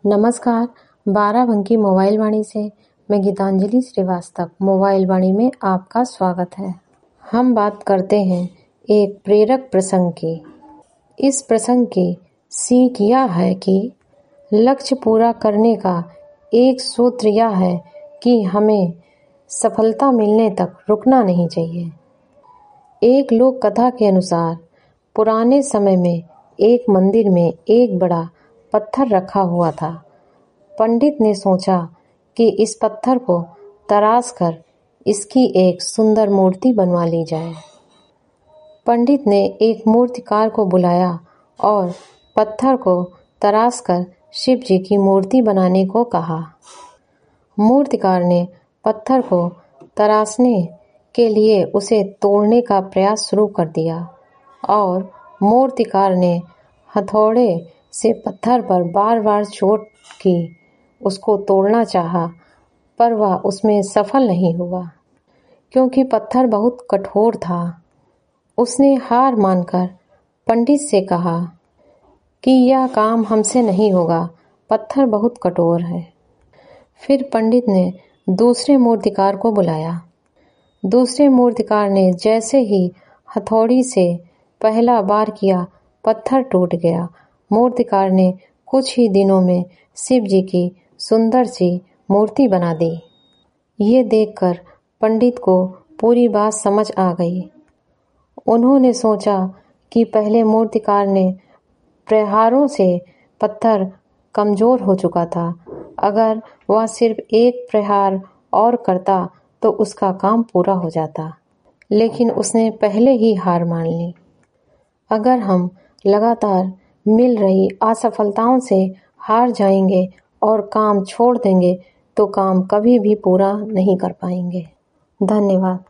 नमस्कार, बाराबंकी मोबाइल वाणी से मैं गीतांजलि श्रीवास्तव मोबाइल वाणी में आपका स्वागत है। हम बात करते हैं एक प्रेरक प्रसंग की। इस प्रसंग की सीख यह है कि लक्ष्य पूरा करने का एक सूत्र यह है कि हमें सफलता मिलने तक रुकना नहीं चाहिए। एक लोक कथा के अनुसार पुराने समय में एक मंदिर में एक बड़ा पत्थर रखा हुआ था। पंडित ने सोचा कि इस पत्थर को तराश कर इसकी एक सुंदर मूर्ति बनवा ली जाए। पंडित ने एक मूर्तिकार को बुलाया और पत्थर को तराश कर शिव जी की मूर्ति बनाने को कहा। मूर्तिकार ने पत्थर को तराशने के लिए उसे तोड़ने का प्रयास शुरू कर दिया और मूर्तिकार ने हथौड़े से पत्थर पर बार बार चोट की। उसको तोड़ना चाहा पर वह उसमें सफल नहीं हुआ क्योंकि पत्थर बहुत कठोर था। उसने हार मानकर पंडित से कहा कि यह काम हमसे नहीं होगा, पत्थर बहुत कठोर है। फिर पंडित ने दूसरे मूर्तिकार को बुलाया। दूसरे मूर्तिकार ने जैसे ही हथौड़ी से पहला बार किया, पत्थर टूट गया। मूर्तिकार ने कुछ ही दिनों में शिव जी की सुंदर सी मूर्ति बना दी। ये देखकर पंडित को पूरी बात समझ आ गई। उन्होंने सोचा कि पहले मूर्तिकार ने प्रहारों से पत्थर कमजोर हो चुका था। अगर वह सिर्फ एक प्रहार और करता तो उसका काम पूरा हो जाता, लेकिन उसने पहले ही हार मान ली। अगर हम लगातार मिल रही असफलताओं से हार जाएंगे और काम छोड़ देंगे तो काम कभी भी पूरा नहीं कर पाएंगे। धन्यवाद।